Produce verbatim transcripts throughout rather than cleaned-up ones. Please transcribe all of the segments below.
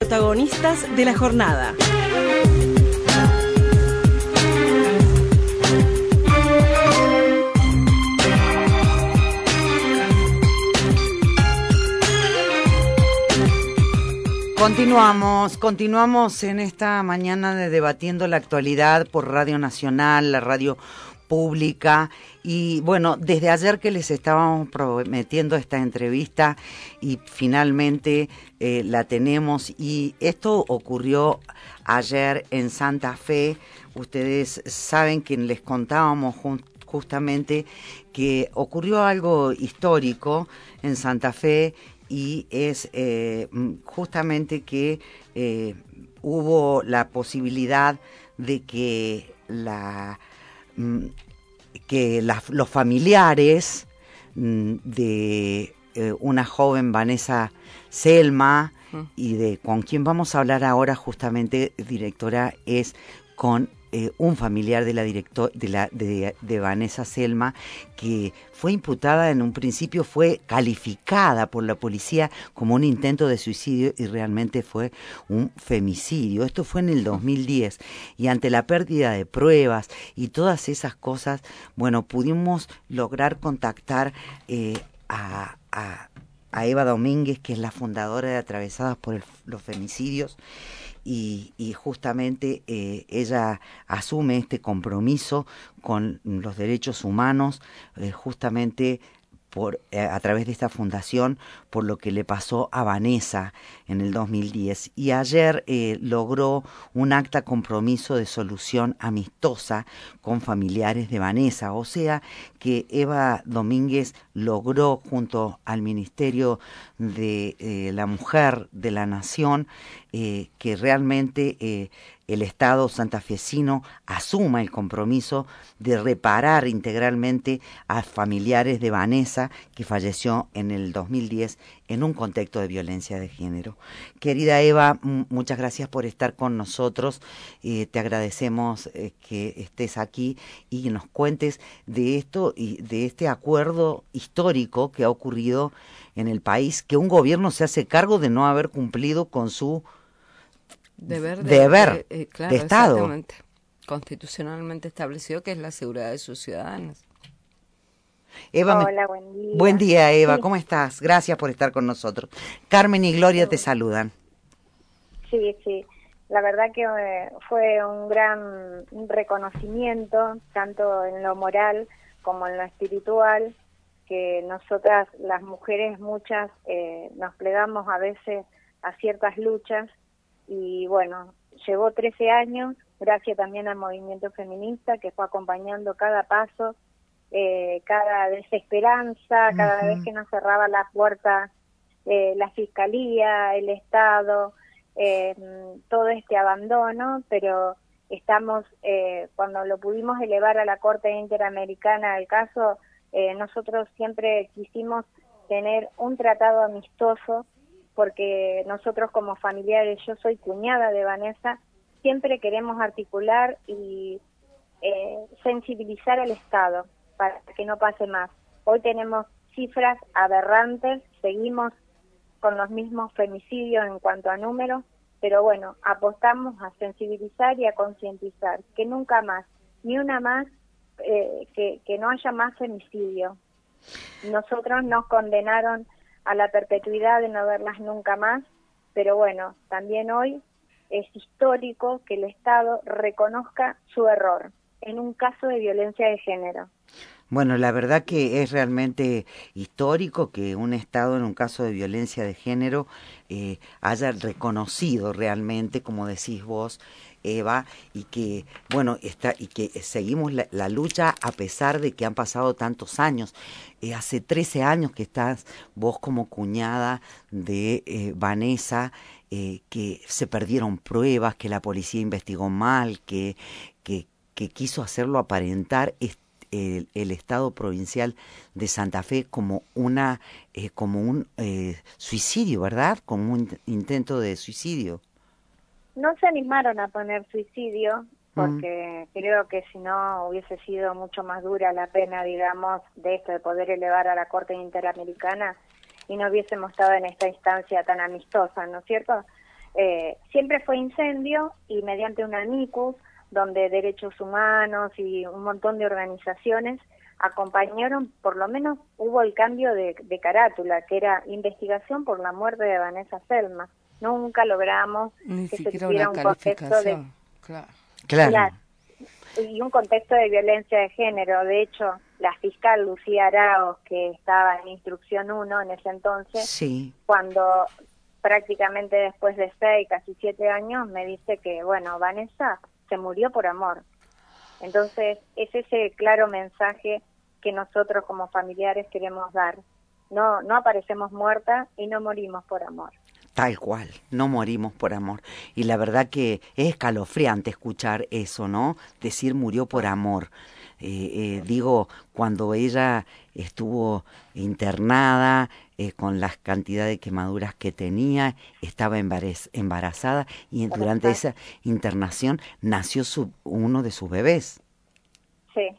Protagonistas de la jornada. Continuamos, continuamos en esta mañana de Debatiendo la Actualidad por Radio Nacional, la radio pública. Y bueno, desde ayer que les estábamos prometiendo esta entrevista y finalmente eh, la tenemos, y esto ocurrió ayer en Santa Fe. Ustedes saben que les contábamos jun- justamente que ocurrió algo histórico en Santa Fe, y es eh, justamente que eh, hubo la posibilidad de que la que la, los familiares de eh, una joven Vanessa Selma, y de con quien vamos a hablar ahora justamente, directora, es con Eh, un familiar de la director de la de, de Vanessa Selma, que fue imputada en un principio, fue calificada por la policía como un intento de suicidio y realmente fue un femicidio. Esto fue en el dos mil diez, y ante la pérdida de pruebas y todas esas cosas, bueno, pudimos lograr contactar eh, a, a, a Eva Domínguez, que es la fundadora de Atravesadas por el, los Femicidios. Y, y justamente eh, ella asume este compromiso con los derechos humanos, eh, justamente por eh, a través de esta fundación, por lo que le pasó a Vanessa en el dos mil diez. Y ayer eh, logró un acta compromiso de solución amistosa con familiares de Vanessa, o sea que Eva Domínguez logró, junto al Ministerio de eh, la Mujer de la Nación, eh, que realmente eh, el Estado santafesino asuma el compromiso de reparar integralmente a familiares de Vanessa, que falleció en el dos mil diez en un contexto de violencia de género. Querida Eva, m- muchas gracias por estar con nosotros. Eh, te agradecemos eh, que estés aquí y que nos cuentes de esto y de este acuerdo histórico que ha ocurrido en el país, que un gobierno se hace cargo de no haber cumplido con su deber de, deber de, eh, claro, de Estado. Exactamente, constitucionalmente establecido, que es la seguridad de sus ciudadanos. Eva, Hola, me... buen día. Buen día, Eva, Sí. ¿cómo estás? Gracias por estar con nosotros. Carmen y Gloria te saludan. Sí, sí, la verdad que eh, fue un gran reconocimiento, tanto en lo moral como en lo espiritual, que nosotras, las mujeres, muchas, eh, nos plegamos a veces a ciertas luchas, y bueno, llevó trece años, gracias también al movimiento feminista, que fue acompañando cada paso, eh, cada desesperanza, cada Uh-huh. vez que nos cerraba la puerta eh, la Fiscalía, el Estado, eh, todo este abandono, pero estamos, eh, cuando lo pudimos elevar a la Corte Interamericana el caso, eh, nosotros siempre quisimos tener un tratado amistoso, porque nosotros como familiares, yo soy cuñada de Vanessa, siempre queremos articular y eh, sensibilizar al Estado para que no pase más. Hoy tenemos cifras aberrantes, seguimos con los mismos femicidios en cuanto a números, pero bueno, apostamos a sensibilizar y a concientizar, que nunca más, ni una más, eh, que, que no haya más femicidio. Nosotros nos condenaron a la perpetuidad de no verlas nunca más, pero bueno, también hoy es histórico que el Estado reconozca su error en un caso de violencia de género. Bueno, la verdad que es realmente histórico que un Estado en un caso de violencia de género eh, haya reconocido realmente, como decís vos, Eva, y que bueno está y que seguimos la, la lucha a pesar de que han pasado tantos años. Eh, hace trece años que estás vos como cuñada de eh, Vanessa, eh, que se perdieron pruebas, que la policía investigó mal, que que, que quiso hacerlo aparentar este El, el Estado provincial de Santa Fe como una eh, como un eh, suicidio, ¿verdad? Como un intento de suicidio. No se animaron a poner suicidio porque mm. creo que si no hubiese sido mucho más dura la pena, digamos, de esto, de poder elevar a la Corte Interamericana, y no hubiésemos estado en esta instancia tan amistosa, ¿no es cierto? eh, siempre fue incendio y mediante un amicus, donde derechos humanos y un montón de organizaciones acompañaron, por lo menos hubo el cambio de, de carátula, que era investigación por la muerte de Vanessa Selma. Nunca logramos Ni que se siquiera tuviera una un contexto de... Claro. Claro. Claro. Y un contexto de violencia de género. De hecho, la fiscal Lucía Araos, que estaba en instrucción uno en ese entonces, Sí. cuando prácticamente después de seis, casi siete años, me dice que, bueno, Vanessa se murió por amor. Entonces, es ese claro mensaje que nosotros como familiares queremos dar. No, no aparecemos muertas y no morimos por amor. Tal cual, no morimos por amor. Y la verdad que es escalofriante escuchar eso, ¿no? Decir murió por amor. Eh, eh, digo, cuando ella estuvo internada, eh, con las cantidades de quemaduras que tenía, estaba embaraz- embarazada y durante esa internación nació su, uno de sus bebés. Sí.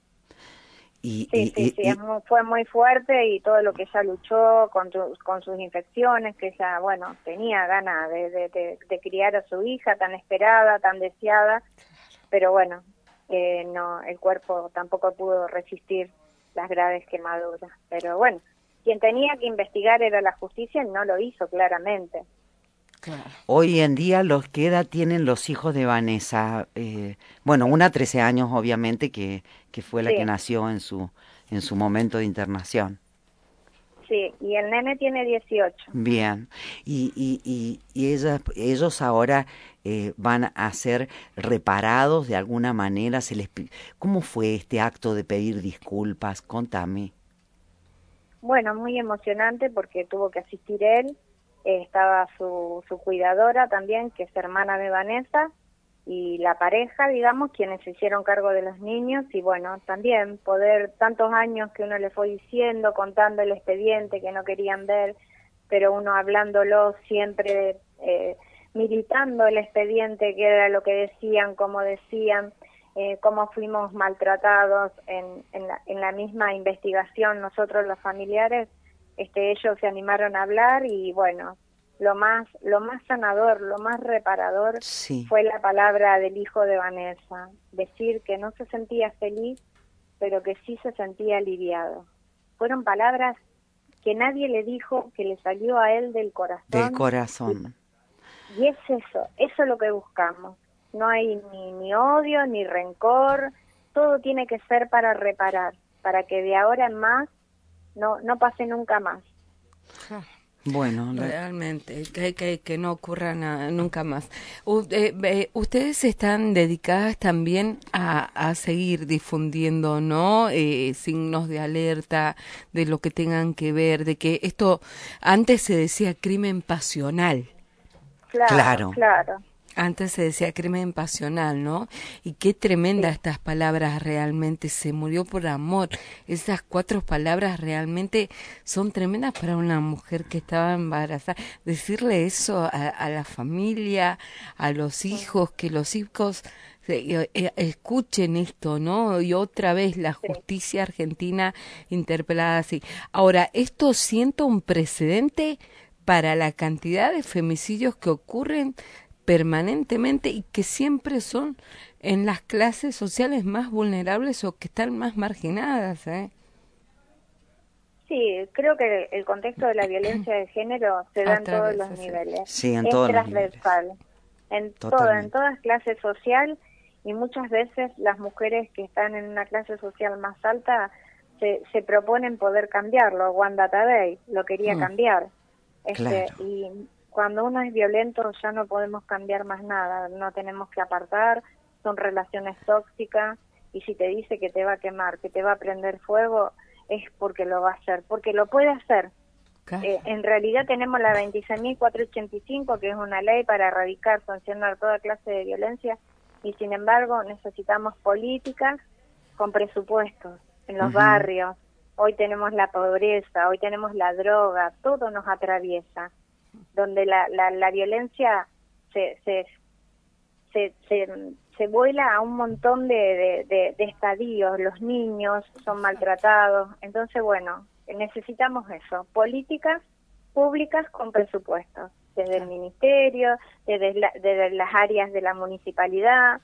Y, Sí, y, sí, y, sí, y, es muy, fue muy fuerte y todo lo que ella luchó con, tu, con sus infecciones, que ella, bueno, tenía ganas de, de, de, de criar a su hija tan esperada, tan deseada, pero bueno, eh, no, el cuerpo tampoco pudo resistir las graves quemaduras. Pero bueno, quien tenía que investigar era la justicia y no lo hizo claramente. Claro. Hoy en día, los ¿qué edad tienen los hijos de Vanessa? Eh, bueno, una trece años, obviamente, que, que fue la Sí. que nació en su, en su momento de internación. Sí, y el nene tiene dieciocho. Bien, y, y, y, y ellas, ellos ahora eh, van a ser reparados de alguna manera. Se les, ¿cómo fue este acto de pedir disculpas? Contame. Bueno, muy emocionante porque tuvo que asistir él, eh, estaba su, su cuidadora también, que es hermana de Vanessa, y la pareja, digamos, quienes se hicieron cargo de los niños, y bueno, también poder, tantos años que uno le fue diciendo, contando el expediente que no querían ver, pero uno hablándolo siempre, eh, militando el expediente, que era lo que decían, cómo decían, eh, cómo fuimos maltratados en, en, la, en la misma investigación nosotros los familiares, este, ellos se animaron a hablar y bueno, lo más, lo más sanador, lo más reparador Sí. fue la palabra del hijo de Vanessa, decir que no se sentía feliz, pero que sí se sentía aliviado. Fueron palabras que nadie le dijo, que le salió a él del corazón. Del corazón. Y, y es eso, eso es lo que buscamos. No hay ni, ni odio, ni rencor, todo tiene que ser para reparar, para que de ahora en más no, no pase nunca más. Bueno, la... realmente, que, que, que no ocurra nada, nunca más. U, eh, eh, ustedes están dedicadas también a, a seguir difundiendo, ¿no? Eh, signos de alerta, de lo que tengan que ver, de que esto, antes se decía crimen pasional. Claro, Claro. claro. Antes se decía crimen pasional, ¿no? Y qué tremenda Sí. estas palabras realmente, se murió por amor. Esas cuatro palabras realmente son tremendas para una mujer que estaba embarazada. Decirle eso a, a la familia, a los hijos, que los hijos eh, eh, escuchen esto, ¿no? Y otra vez la justicia argentina interpelada así. Ahora, esto sienta un precedente para la cantidad de femicidios que ocurren permanentemente y que siempre son en las clases sociales más vulnerables o que están más marginadas, ¿eh? Sí, creo que el contexto de la violencia de género se da en todos los niveles. Sí, en es todos los niveles. transversal, en todo, Totalmente. en todas clases social, y muchas veces las mujeres que están en una clase social más alta se, se proponen poder cambiarlo. Wanda Tadei lo quería Mm. cambiar. Este, Claro. y cuando uno es violento ya no podemos cambiar más nada, no tenemos que apartar, son relaciones tóxicas, y si te dice que te va a quemar, que te va a prender fuego, es porque lo va a hacer, porque lo puede hacer. Claro. Eh, en realidad tenemos la veintiséis mil cuatrocientos ochenta y cinco, que es una ley para erradicar, sancionar toda clase de violencia, y sin embargo necesitamos políticas con presupuestos en los Ujú. barrios. Hoy tenemos la pobreza, hoy tenemos la droga, todo nos atraviesa, donde la, la, la violencia se, se, se, se, se vuela a un montón de, de, de, de estadios, los niños son maltratados, entonces bueno, necesitamos eso, políticas públicas con presupuestos. desde el ministerio, desde, la, desde las áreas de la municipalidad,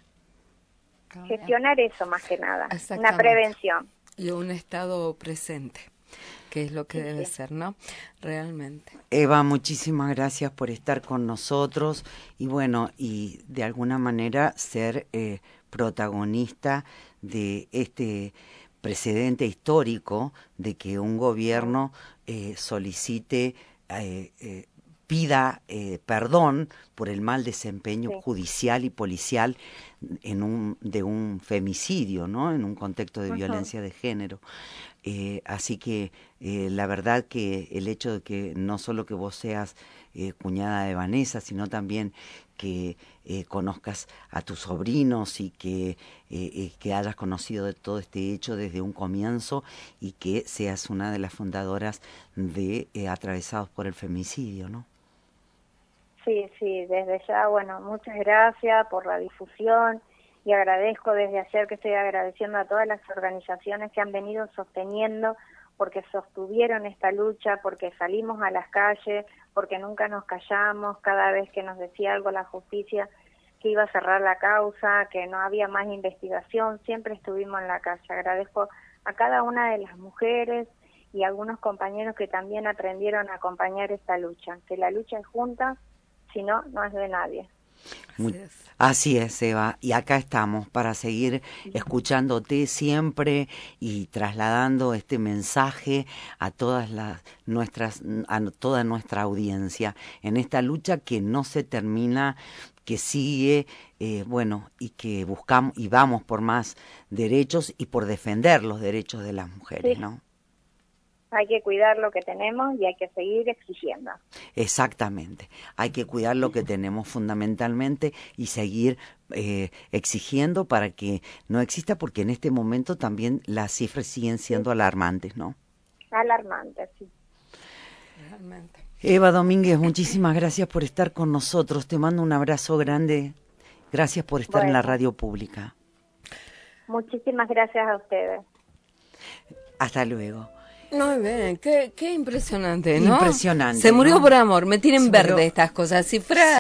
gestionar eso más que nada, una prevención. Y un estado presente, que es lo que sí, debe sí. ser, ¿no? Realmente. Eva, muchísimas gracias por estar con nosotros y bueno, y de alguna manera ser eh, protagonista de este precedente histórico de que un gobierno eh, solicite, eh, eh, pida eh, perdón por el mal desempeño sí. judicial y policial en un de un femicidio, ¿no? En un contexto de uh-huh. violencia de género. Eh, así que eh, la verdad que el hecho de que no solo que vos seas eh, cuñada de Vanessa, sino también que eh, conozcas a tus sobrinos y que, eh, eh, que hayas conocido de todo este hecho desde un comienzo y que seas una de las fundadoras de eh, Atravesados por el Femicidio, ¿no? Sí, sí, desde ya, bueno, muchas gracias por la difusión y agradezco desde ayer que estoy agradeciendo a todas las organizaciones que han venido sosteniendo, porque sostuvieron esta lucha, porque salimos a las calles, porque nunca nos callamos, cada vez que nos decía algo la justicia que iba a cerrar la causa, que no había más investigación, siempre estuvimos en la calle. Agradezco a cada una de las mujeres y a algunos compañeros que también aprendieron a acompañar esta lucha, que la lucha es junta, si no, no es de nadie. Muy, así es, Eva, y acá estamos para seguir escuchándote siempre y trasladando este mensaje a todas las nuestras, a toda nuestra audiencia en esta lucha que no se termina, que sigue, eh, bueno, y que buscamos y vamos por más derechos y por defender los derechos de las mujeres, sí. ¿no? Hay que cuidar lo que tenemos y hay que seguir exigiendo. Exactamente, hay que cuidar lo que tenemos fundamentalmente y seguir eh, exigiendo para que no exista, porque en este momento también las cifras siguen siendo sí. alarmantes, ¿no? Alarmantes, sí. Realmente. Eva Domínguez, muchísimas gracias por estar con nosotros, te mando un abrazo grande, gracias por estar bueno. en la radio pública. Muchísimas gracias a ustedes. Hasta luego. Muy bien, qué, qué impresionante, ¿no? Impresionante. Se murió ¿no? por amor, me tienen Se verde murió. Estas cosas. Si fuera